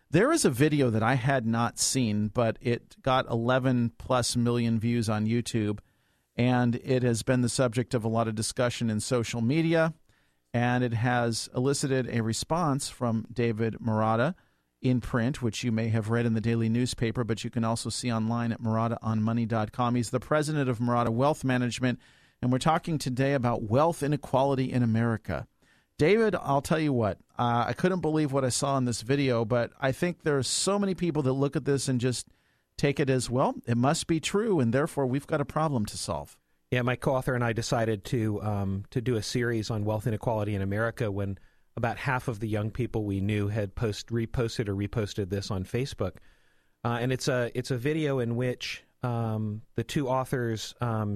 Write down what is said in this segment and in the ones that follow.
There is a video that I had not seen, but it got 11 plus million views on YouTube, and it has been the subject of a lot of discussion in social media, and it has elicited a response from David Marotta in print, which you may have read in the daily newspaper, but you can also see online at MarottaOnMoney.com. He's the president of Marotta Wealth Management, and we're talking today about wealth inequality in America. David, I'll tell you what, I couldn't believe what I saw in this video, but I think there are so many people that look at this and just take it as, well, it must be true, and therefore we've got a problem to solve. Yeah, my co-author and I decided to do a series on wealth inequality in America when about half of the young people we knew had reposted this on Facebook. And it's a video in which the two authors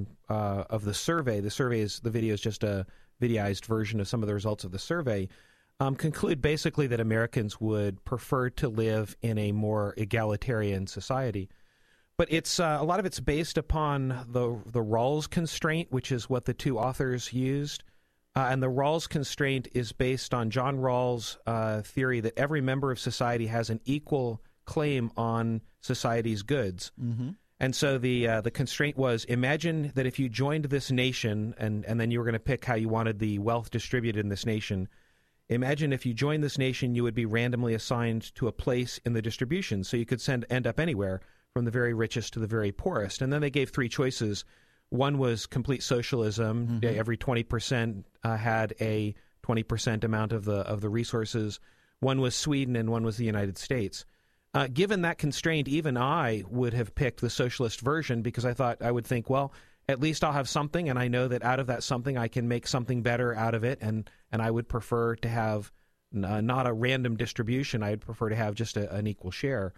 of the survey the video is just a videoized version of some of the results of the survey, conclude basically that Americans would prefer to live in a more egalitarian society. But it's a lot of it's based upon the Rawls constraint, which is what the two authors used. And the Rawls constraint is based on John Rawls' theory that every member of society has an equal claim on society's goods. Mm-hmm. And so the constraint was, imagine that if you joined this nation, and then you were going to pick how you wanted the wealth distributed in this nation, imagine if you joined this nation, you would be randomly assigned to a place in the distribution. So you could end up anywhere, from the very richest to the very poorest. And then they gave three choices. One was complete socialism. Mm-hmm. Every 20% had a 20% amount of the resources. One was Sweden, and one was the United States. Given that constraint, even I would have picked the socialist version because I would think, well, at least I'll have something, and I know that out of that something I can make something better out of it, and I would prefer to have not a random distribution. I'd prefer to have just an equal share.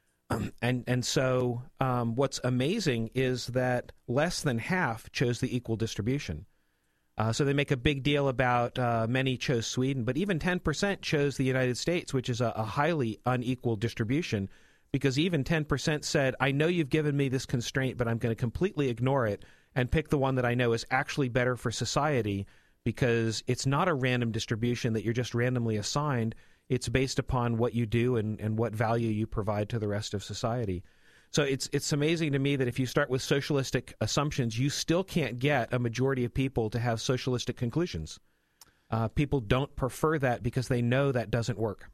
And so what's amazing is that less than half chose the equal distribution. So they make a big deal about many chose Sweden, but even 10% chose the United States, which is a highly unequal distribution, because even 10% said, I know you've given me this constraint, but I'm going to completely ignore it and pick the one that I know is actually better for society, because it's not a random distribution that you're just randomly assigned. It's based upon what you do and what value you provide to the rest of society. So it's amazing to me that if you start with socialistic assumptions, you still can't get a majority of people to have socialistic conclusions. People don't prefer that because they know that doesn't work.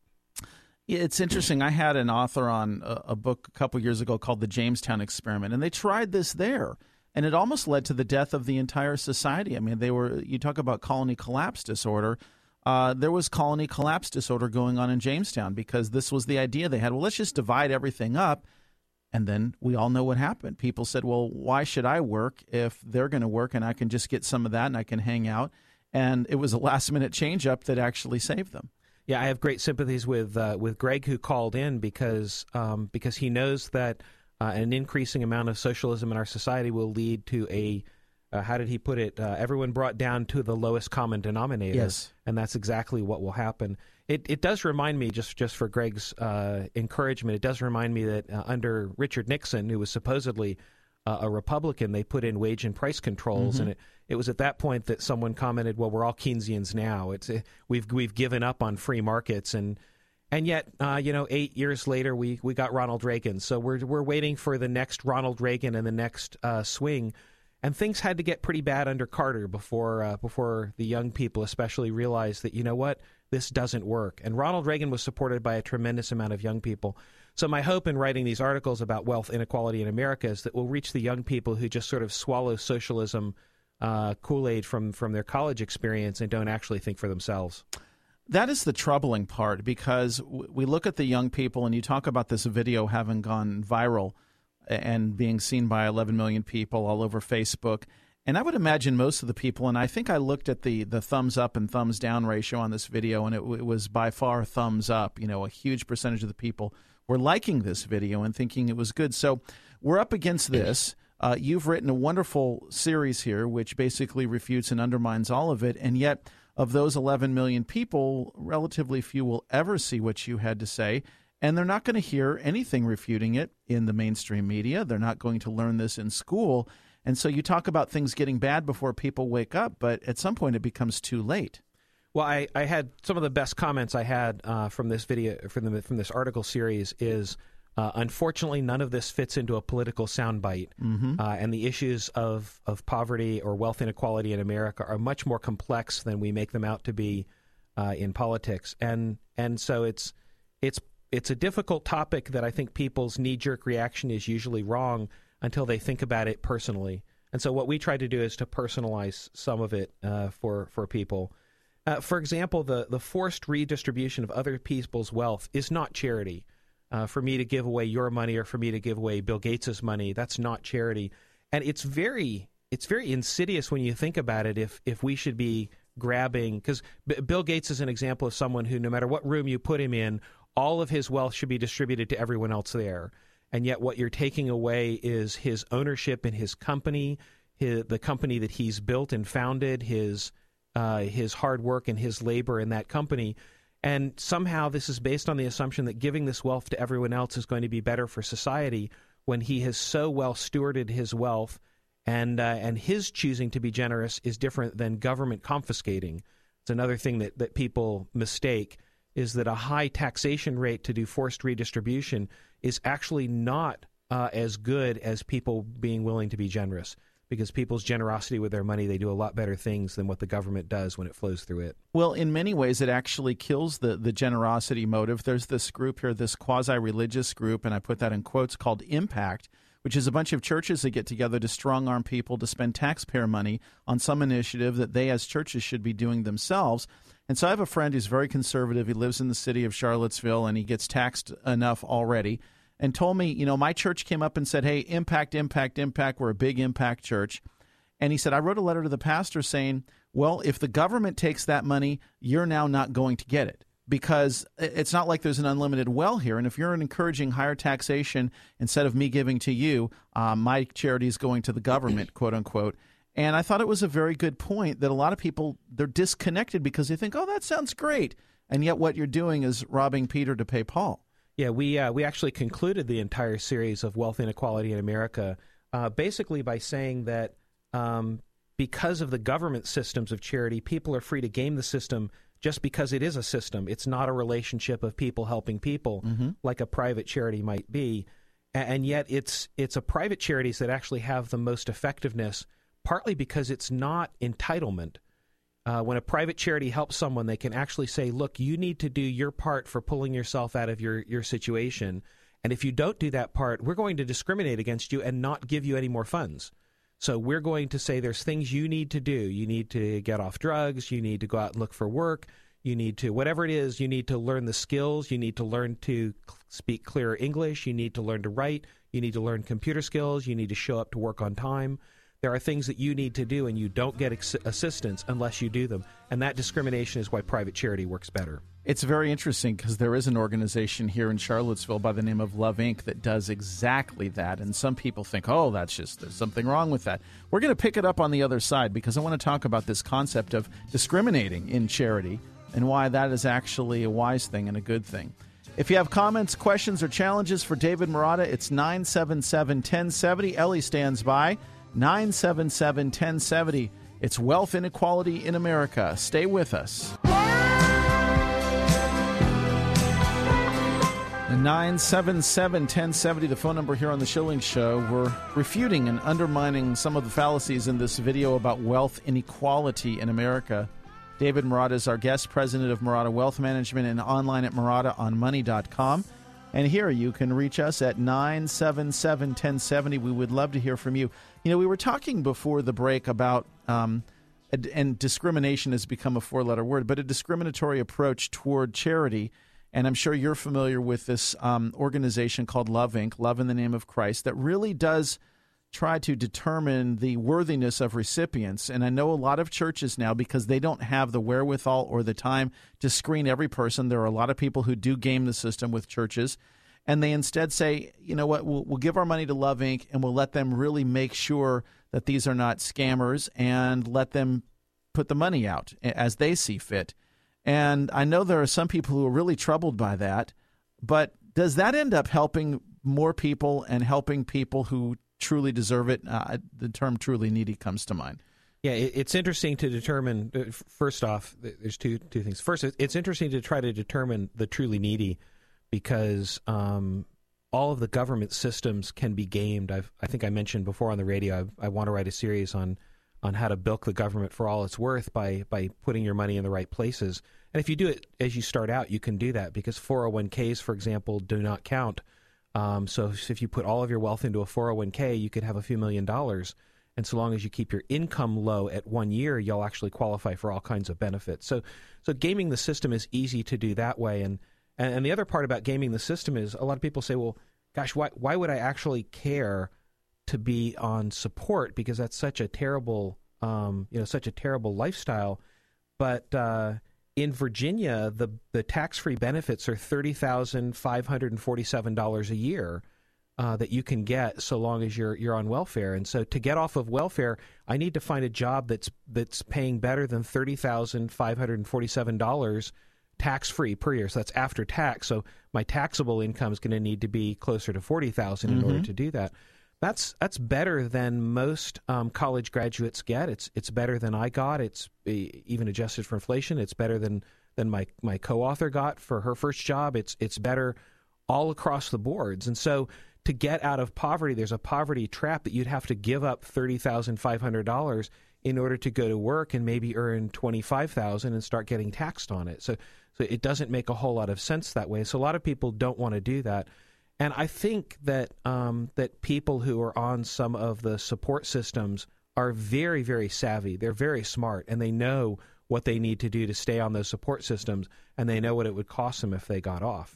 Yeah, it's interesting. I had an author on a book a couple years ago called The Jamestown Experiment, and they tried this there, and it almost led to the death of the entire society. I mean, you talk about colony collapse disorder. There was colony collapse disorder going on in Jamestown because this was the idea they had. Well, let's just divide everything up. And then we all know what happened. People said, well, why should I work if they're going to work and I can just get some of that and I can hang out? And it was a last-minute change-up that actually saved them. Yeah, I have great sympathies with Greg, who called in because he knows that an increasing amount of socialism in our society will lead to how did he put it? Everyone brought down to the lowest common denominator. Yes. And that's exactly what will happen. It does remind me, just for Greg's encouragement, it does remind me that under Richard Nixon, who was supposedly a Republican, they put in wage and price controls, mm-hmm. and it was at that point that someone commented, "Well, we're all Keynesians now. We've given up on free markets," and yet 8 years later we got Ronald Reagan. So we're waiting for the next Ronald Reagan and the next swing. And things had to get pretty bad under Carter before the young people especially realized that, you know what, this doesn't work. And Ronald Reagan was supported by a tremendous amount of young people. So my hope in writing these articles about wealth inequality in America is that we'll reach the young people who just sort of swallow socialism Kool-Aid from their college experience and don't actually think for themselves. That is the troubling part, because we look at the young people, and you talk about this video having gone viral and being seen by 11 million people all over Facebook. And I would imagine most of the people, and I think I looked at the thumbs up and thumbs down ratio on this video, and it was by far thumbs up. A huge percentage of the people were liking this video and thinking it was good. So we're up against this. You've written a wonderful series here, which basically refutes and undermines all of it, and yet of those 11 million people, relatively few will ever see what you had to say. And they're not going to hear anything refuting it in the mainstream media. They're not going to learn this in school. And so you talk about things getting bad before people wake up, but at some point it becomes too late. Well, I had some of the best comments I had from this video, from this article series is, unfortunately, none of this fits into a political soundbite. And the issues of poverty or wealth inequality in America are much more complex than we make them out to be in politics. And so it's a difficult topic that I think people's knee-jerk reaction is usually wrong until they think about it personally. And so what we try to do is to personalize some of it for people. For example, the forced redistribution of other people's wealth is not charity. For me to give away your money or for me to give away Bill Gates's money, that's not charity. And it's very insidious when you think about it if we should be grabbing, because Bill Gates is an example of someone who, no matter what room you put him in, all of his wealth should be distributed to everyone else there. And yet what you're taking away is his ownership in his company, the company that he's built and founded, his hard work and his labor in that company. And somehow this is based on the assumption that giving this wealth to everyone else is going to be better for society when he has so well stewarded his wealth, and his choosing to be generous is different than government confiscating. It's another thing that people mistake, is that a high taxation rate to do forced redistribution is actually not as good as people being willing to be generous. Because people's generosity with their money, they do a lot better things than what the government does when it flows through it. Well, in many ways, it actually kills the generosity motive. There's this group here, this quasi-religious group, and I put that in quotes, called Impact, which is a bunch of churches that get together to strong-arm people to spend taxpayer money on some initiative that they as churches should be doing themselves. And so I have a friend who's very conservative. He lives in the city of Charlottesville, and he gets taxed enough already, and told me, my church came up and said, hey, impact, we're a big impact church. And he said, I wrote a letter to the pastor saying, well, if the government takes that money, you're now not going to get it, because it's not like there's an unlimited well here. And if you're encouraging higher taxation instead of me giving to you, my charity is going to the government, quote unquote. And I thought it was a very good point that a lot of people, they're disconnected because they think, oh, that sounds great. And yet what you're doing is robbing Peter to pay Paul. Yeah, we actually concluded the entire series of wealth inequality in America basically by saying that because of the government systems of charity, people are free to game the system just because it is a system. It's not a relationship of people helping people like a private charity might be. And yet it's a private charities that actually have the most effectiveness, partly because it's not entitlement. When a private charity helps someone, they can actually say, look, you need to do your part for pulling yourself out of your situation. And if you don't do that part, we're going to discriminate against you and not give you any more funds. So we're going to say there's things you need to do. You need to get off drugs. You need to go out and look for work. You need to, whatever it is, you need to learn the skills. You need to learn to speak clearer English. You need to learn to write. You need to learn computer skills. You need to show up to work on time. There are things that you need to do, and you don't get assistance unless you do them. And that discrimination is why private charity works better. It's very interesting because there is an organization here in Charlottesville by the name of Love Inc. that does exactly that. And some people think, oh, there's something wrong with that. We're going to pick it up on the other side because I want to talk about this concept of discriminating in charity and why that is actually a wise thing and a good thing. If you have comments, questions, or challenges for David Marotta, it's 977-1070. Ellie stands by. 977-1070. It's Wealth Inequality in America. Stay with us. 977-1070, the phone number here on The Schilling Show. We're refuting and undermining some of the fallacies in this video about wealth inequality in America. David Marotta is our guest, president of Marotta Wealth Management, and online at MarottaOnMoney.com. And here you can reach us at 977-1070. We would love to hear from you. We were talking before the break about, and discrimination has become a four-letter word, but a discriminatory approach toward charity. And I'm sure you're familiar with this organization called Love Inc., Love in the Name of Christ, that really does try to determine the worthiness of recipients. And I know a lot of churches now, because they don't have the wherewithal or the time to screen every person. There are a lot of people who do game the system with churches. And they instead say, you know what, we'll give our money to Love Inc. and we'll let them really make sure that these are not scammers and let them put the money out as they see fit. And I know there are some people who are really troubled by that. But does that end up helping more people and helping people who truly deserve it? The term truly needy comes to mind. Yeah, it's interesting to determine, first off, there's two things. First, it's interesting to try to determine the truly needy because all of the government systems can be gamed. I think I mentioned before on the radio, I want to write a series on how to bilk the government for all it's worth by putting your money in the right places. And if you do it as you start out, you can do that because 401ks, for example, do not count. So if you put all of your wealth into a 401k, you could have a few $1,000,000. And so long as you keep your income low at 1 year, you'll actually qualify for all kinds of benefits. So gaming the system is easy to do that way. And the other part about gaming the system is a lot of people say, well, gosh, why would I actually care to be on support? Because that's such a terrible, such a terrible lifestyle. But in Virginia, the tax-free benefits are $30,547 a year. That you can get so long as you're on welfare. And so to get off of welfare, I need to find a job that's paying better than $30,547 tax-free per year. So that's after tax. So my taxable income is going to need to be closer to $40,000 in order to do that. That's better than most college graduates get. It's better than I got. It's even adjusted for inflation. It's better than my co-author got for her first job. It's better all across the boards. And so to get out of poverty, there's a poverty trap that you'd have to give up $30,500 in order to go to work and maybe earn $25,000 and start getting taxed on it. So it doesn't make a whole lot of sense that way. So a lot of people don't want to do that. And I think that that people who are on some of the support systems are very, very savvy. They're very smart, and they know what they need to do to stay on those support systems, and they know what it would cost them if they got off.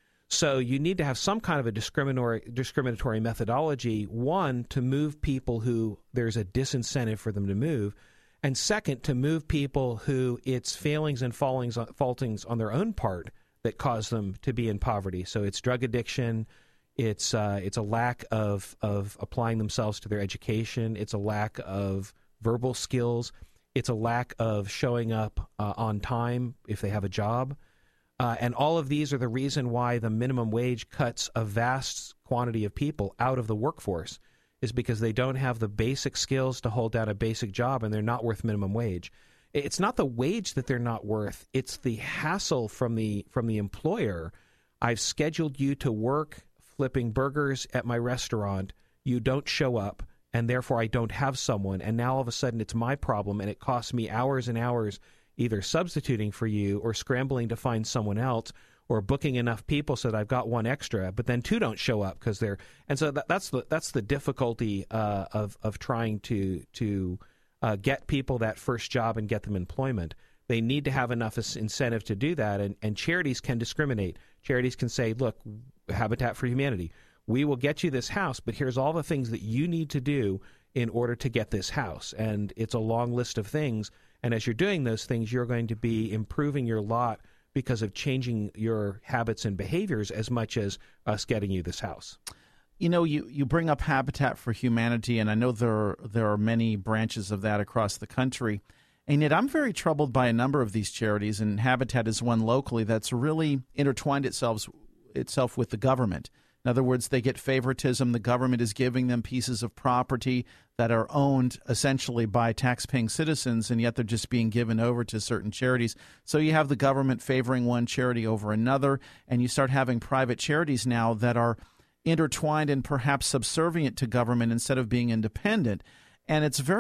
So you need to have some kind of a discriminatory methodology, one, to move people who there's a disincentive for them to move, and second, to move people who it's failings and faultings on their own part that cause them to be in poverty. So it's drug addiction, it's a lack of applying themselves to their education, it's a lack of verbal skills, it's a lack of showing up on time if they have a job. And all of these are the reason why the minimum wage cuts a vast quantity of people out of the workforce, is because they don't have the basic skills to hold down a basic job, and they're not worth minimum wage. It's not the wage that they're not worth. It's the hassle from the employer. I've scheduled you to work flipping burgers at my restaurant. You don't show up, and therefore I don't have someone. And now all of a sudden it's my problem, and it costs me hours and hours either substituting for you or scrambling to find someone else or booking enough people so that I've got one extra, but then two don't show up because they're – and so that's the difficulty of trying to get people that first job and get them employment. They need to have enough incentive to do that, and charities can discriminate. Charities can say, look, Habitat for Humanity, we will get you this house, but here's all the things that you need to do in order to get this house. And it's a long list of things. And as you're doing those things, you're going to be improving your lot because of changing your habits and behaviors as much as us getting you this house. You know, you bring up Habitat for Humanity, and I know there are many branches of that across the country. And yet I'm very troubled by a number of these charities, and Habitat is one locally that's really intertwined itself with the government. In other words, they get favoritism. The government is giving them pieces of property that are owned essentially by taxpaying citizens, and yet they're just being given over to certain charities. So you have the government favoring one charity over another, and you start having private charities now that are intertwined and perhaps subservient to government instead of being independent. And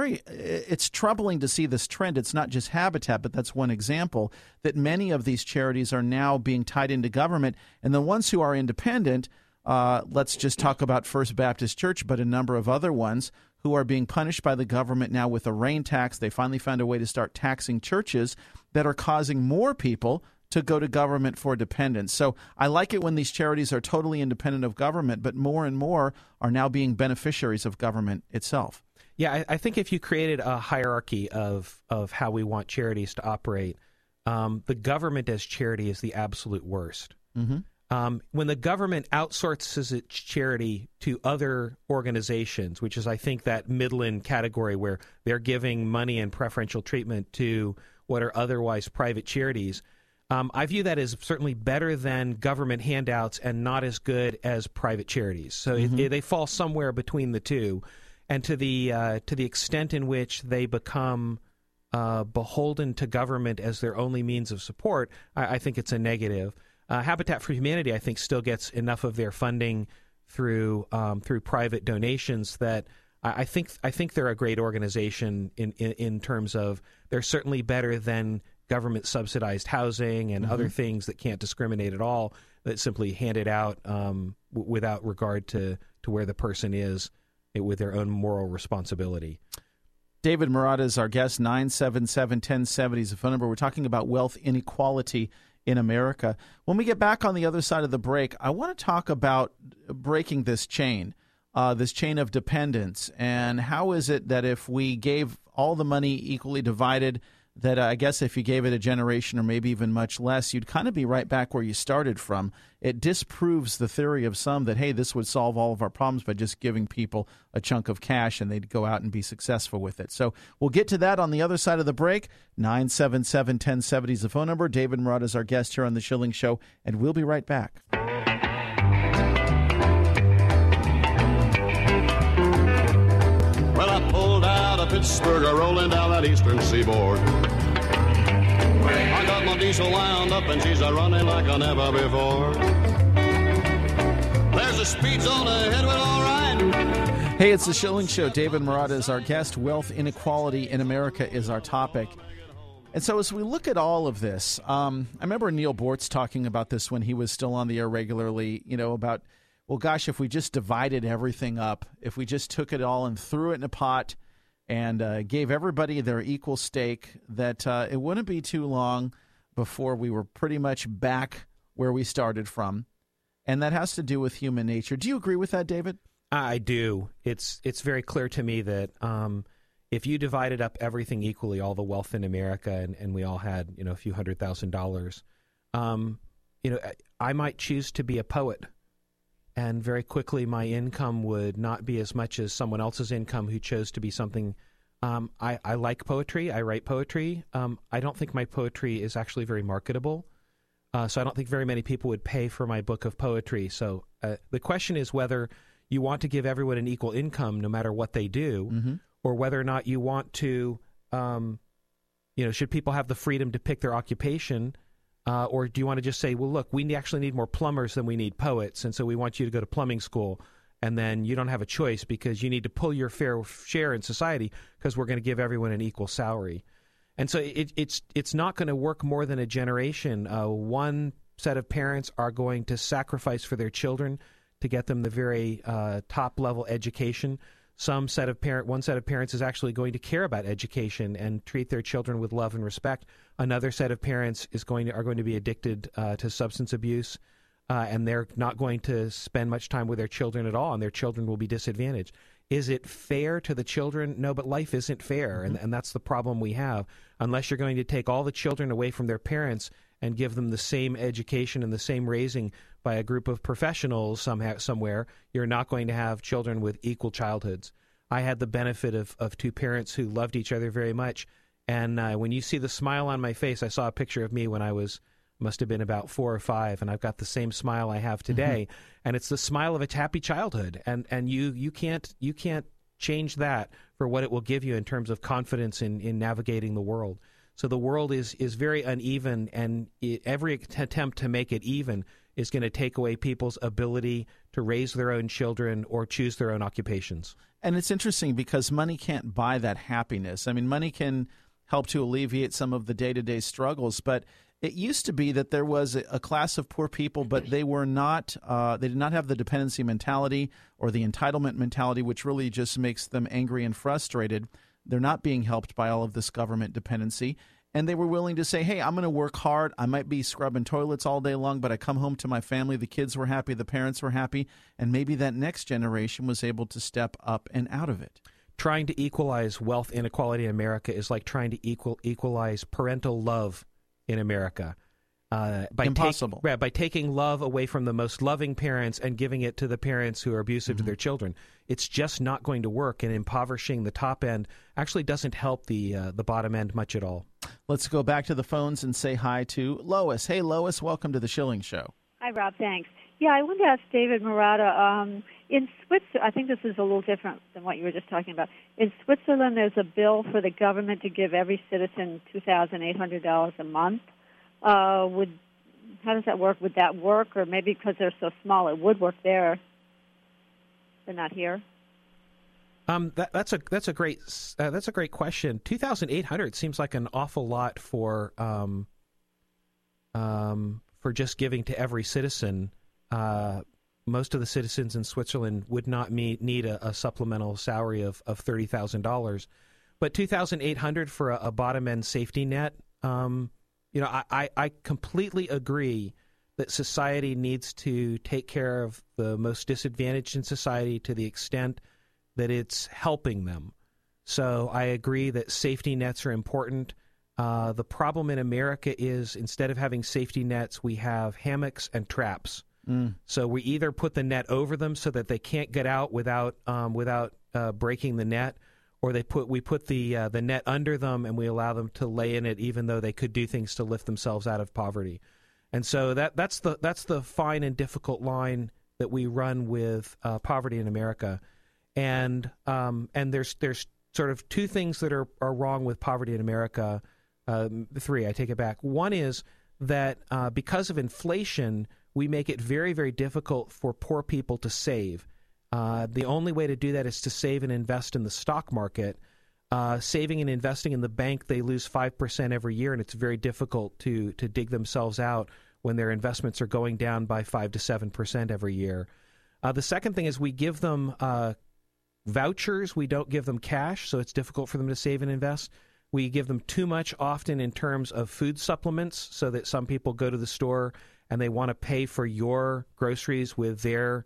it's troubling to see this trend. It's not just Habitat, but that's one example, that many of these charities are now being tied into government, and the ones who are independent, let's just talk about First Baptist Church, but a number of other ones who are being punished by the government now with a rain tax. They finally found a way to start taxing churches that are causing more people to go to government for dependence. So I like it when these charities are totally independent of government, but more and more are now being beneficiaries of government itself. Yeah, I think if you created a hierarchy of how we want charities to operate, the government as charity is the absolute worst. Mm-hmm. When the government outsources its charity to other organizations, which is, I think, that Midland category where they're giving money and preferential treatment to what are otherwise private charities, I view that as certainly better than government handouts and not as good as private charities. So they fall somewhere between the two. And to the extent in which they become beholden to government as their only means of support, I think it's a negative. Habitat for Humanity, I think, still gets enough of their funding through private donations that I think they're a great organization in terms of they're certainly better than government subsidized housing and other things that can't discriminate at all, that simply hand it out without regard to where the person is with their own moral responsibility. David Marotta is our guest. 977-1070 is the phone number. We're talking about wealth inequality in America. When we get back on the other side of the break, I want to talk about breaking this chain of dependence, and how is it that if we gave all the money equally divided, that I guess if you gave it a generation or maybe even much less, you'd kind of be right back where you started from. It disproves the theory of some that, hey, this would solve all of our problems by just giving people a chunk of cash and they'd go out and be successful with it. So we'll get to that on the other side of the break. 977-1070 is the phone number. David Marotta is our guest here on The Schilling Show, and we'll be right back. Well, I pulled out of Pittsburgh, rolling down that eastern seaboard. I got my diesel wound up and she's a-running like I never before. There's a speed zone ahead, well, all right. Hey, it's The Schilling Show. David Marotta is our guest. Wealth inequality in America is our topic. And so as we look at all of this, I remember Neil Bortz talking about this when he was still on the air regularly, about, well, gosh, if we just divided everything up, if we just took it all and threw it in a pot and gave everybody their equal stake, that it wouldn't be too long before we were pretty much back where we started from. And that has to do with human nature. Do you agree with that, David? I do. It's very clear to me that if you divided up everything equally, all the wealth in America, and we all had a few $100,000, I might choose to be a poet. And very quickly, my income would not be as much as someone else's income who chose to be something. I like poetry. I write poetry. I don't think my poetry is actually very marketable. So I don't think very many people would pay for my book of poetry. So the question is whether you want to give everyone an equal income no matter what they do, or whether or not you want to, should people have the freedom to pick their occupation? Or do you want to just say, well, look, we actually need more plumbers than we need poets, and so we want you to go to plumbing school, and then you don't have a choice because you need to pull your fair share in society because we're going to give everyone an equal salary. And so it's not going to work more than a generation. One set of parents are going to sacrifice for their children to get them the very top-level education. One set of parents is actually going to care about education and treat their children with love and respect. Another set of parents are going to be addicted to substance abuse, and they're not going to spend much time with their children at all, and their children will be disadvantaged. Is it fair to the children? No, but life isn't fair, and that's the problem we have. Unless you're going to take all the children away from their parents and give them the same education and the same raising by a group of professionals somewhere, you're not going to have children with equal childhoods. I had the benefit of two parents who loved each other very much, and when you see the smile on my face, I saw a picture of me when I must have been about 4 or 5, and I've got the same smile I have today, and it's the smile of a happy childhood, and you can't change that for what it will give you in terms of confidence in navigating the world. So the world is very uneven, and every attempt to make it even is going to take away people's ability to raise their own children or choose their own occupations. And it's interesting because money can't buy that happiness. I mean, money can help to alleviate some of the day-to-day struggles, but it used to be that there was a class of poor people, but they were not. They did not have the dependency mentality or the entitlement mentality, which really just makes them angry and frustrated. They're not being helped by all of this government dependency. And they were willing to say, hey, I'm going to work hard. I might be scrubbing toilets all day long, but I come home to my family. The kids were happy. The parents were happy. And maybe that next generation was able to step up and out of it. Trying to equalize wealth inequality in America is like trying to equalize parental love in America. Impossible. By taking love away from the most loving parents and giving it to the parents who are abusive to their children. It's just not going to work, and impoverishing the top end actually doesn't help the bottom end much at all. Let's go back to the phones and say hi to Lois. Hey, Lois, welcome to the Schilling Show. Hi, Rob. Thanks. Yeah, I wanted to ask David Marotta, In Switzerland, I think this is a little different than what you were just talking about. In Switzerland, there's a bill for the government to give every citizen $2,800 a month. How does that work? Would that work, or maybe because they're so small, it would work there, but not here? That's a great question. 2,800 seems like an awful lot for just giving to every citizen. Most of the citizens in Switzerland would not need a supplemental salary of $30,000, but $2,800 for a bottom end safety net. I completely agree that society needs to take care of the most disadvantaged in society to the extent that it's helping them. So I agree that safety nets are important. The problem in America is instead of having safety nets, we have hammocks and traps. So we either put the net over them so that they can't get out without breaking the net, or we put the net under them and we allow them to lay in it even though they could do things to lift themselves out of poverty. And so that's the fine and difficult line that we run with poverty in America. And there's sort of two things that are wrong with poverty in America. Three, I take it back. One is that because of inflation, we make it very, very difficult for poor people to save. The only way to do that is to save and invest in the stock market. Saving and investing in the bank, they lose 5% every year, and it's very difficult to dig themselves out when their investments are going down by 5 to 7% every year. The second thing is we give them vouchers. We don't give them cash, so it's difficult for them to save and invest. We give them too much often in terms of food supplements, so that some people go to the store and they want to pay for your groceries with their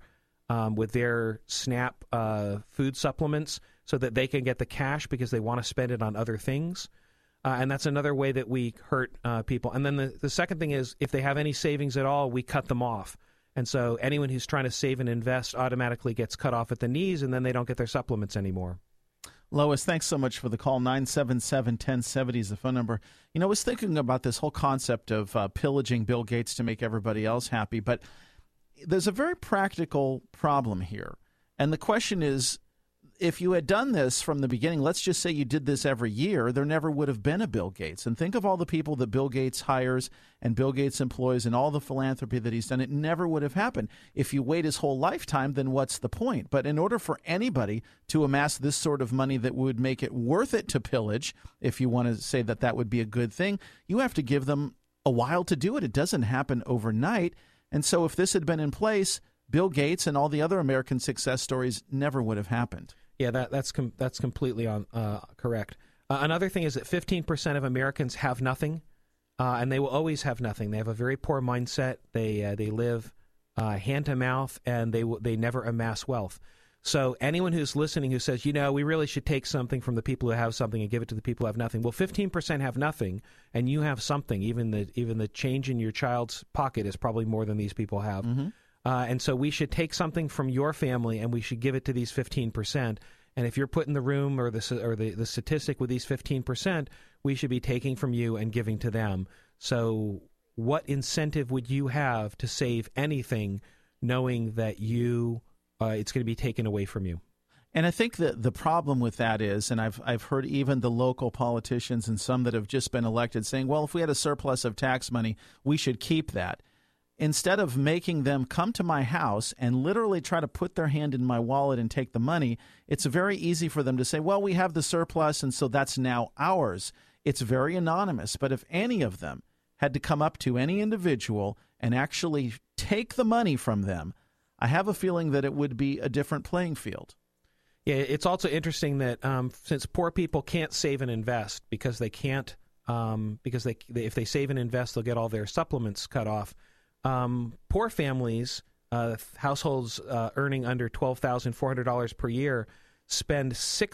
SNAP food supplements so that they can get the cash because they want to spend it on other things. And that's another way that we hurt people. And then the second thing is if they have any savings at all, we cut them off. And so anyone who's trying to save and invest automatically gets cut off at the knees, and then they don't get their supplements anymore. Lois, thanks so much for the call. 977-1070 is the phone number. I was thinking about this whole concept of pillaging Bill Gates to make everybody else happy, but there's a very practical problem here. And the question is, if you had done this from the beginning, let's just say you did this every year, there never would have been a Bill Gates. And think of all the people that Bill Gates hires and Bill Gates employs and all the philanthropy that he's done. It never would have happened. If you wait his whole lifetime, then what's the point? But in order for anybody to amass this sort of money that would make it worth it to pillage, if you want to say that would be a good thing, you have to give them a while to do it. It doesn't happen overnight. And so if this had been in place, Bill Gates and all the other American success stories never would have happened. Yeah, that's completely correct. Another thing is that 15% of Americans have nothing, and they will always have nothing. They have a very poor mindset. They live hand to mouth, and they never amass wealth. So anyone who's listening who says, we really should take something from the people who have something and give it to the people who have nothing. Well, 15% have nothing, and you have something. Even the change in your child's pocket is probably more than these people have. Mm-hmm. And so we should take something from your family and we should give it to these 15%. And if you're put in the room or the statistic with these 15%, we should be taking from you and giving to them. So what incentive would you have to save anything knowing that it's going to be taken away from you? And I think that the problem with that is, and I've heard even the local politicians and some that have just been elected saying, well, if we had a surplus of tax money, we should keep that. Instead of making them come to my house and literally try to put their hand in my wallet and take the money, it's very easy for them to say, well, we have the surplus, and so that's now ours. It's very anonymous. But if any of them had to come up to any individual and actually take the money from them, I have a feeling that it would be a different playing field. Yeah, it's also interesting that since poor people can't save and invest because they can't, because if they save and invest, they'll get all their supplements cut off. Poor families, households earning under $12,400 per year, spend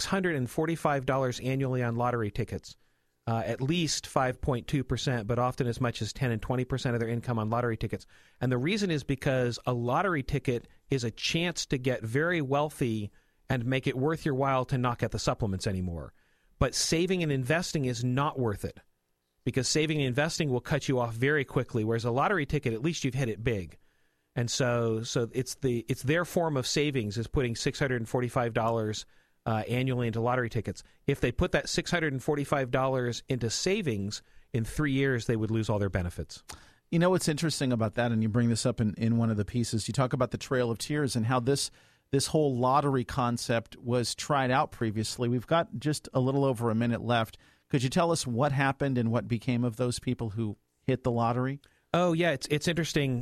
$645 annually on lottery tickets, at least 5.2%, but often as much as 10 and 20% of their income on lottery tickets. And the reason is because a lottery ticket is a chance to get very wealthy and make it worth your while to not get the supplements anymore. But saving and investing is not worth it, because saving and investing will cut you off very quickly, whereas a lottery ticket, at least you've hit it big. And so it's their form of savings is putting $645 annually into lottery tickets. If they put that $645 into savings, in 3 years they would lose all their benefits. You know what's interesting about that, and you bring this up in one of the pieces, you talk about the Trail of Tears and how this whole lottery concept was tried out previously. We've got just a little over a minute left. Could you tell us what happened and what became of those people who hit the lottery? Oh, yeah, it's interesting.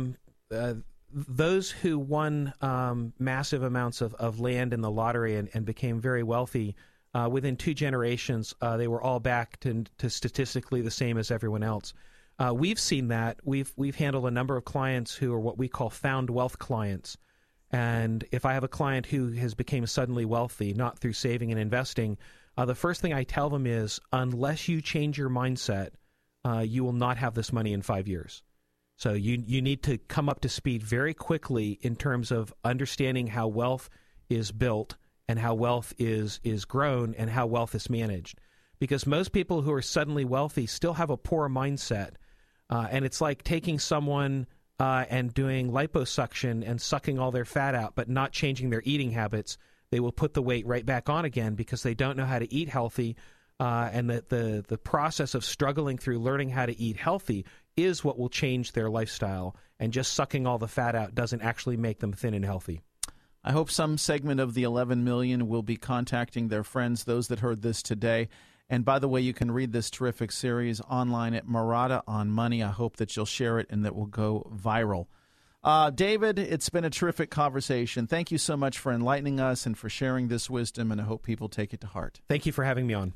Those who won massive amounts of land in the lottery and became very wealthy, within 2 generations, they were all back to statistically the same as everyone else. We've seen that. We've handled a number of clients who are what we call found wealth clients. And if I have a client who has become suddenly wealthy, not through saving and investing, the first thing I tell them is, unless you change your mindset, you will not have this money in 5 years. So you need to come up to speed very quickly in terms of understanding how wealth is built and how wealth is grown and how wealth is managed. Because most people who are suddenly wealthy still have a poor mindset. And it's like taking someone and doing liposuction and sucking all their fat out, but not changing their eating habits. They will put the weight right back on again because they don't know how to eat healthy. And the process of struggling through learning how to eat healthy is what will change their lifestyle. And just sucking all the fat out doesn't actually make them thin and healthy. I hope some segment of the 11 million will be contacting their friends, those that heard this today. And by the way, you can read this terrific series online at Marotta on Money. I hope that you'll share it and that will go viral. David, it's been a terrific conversation. Thank you so much for enlightening us and for sharing this wisdom, and I hope people take it to heart. Thank you for having me on.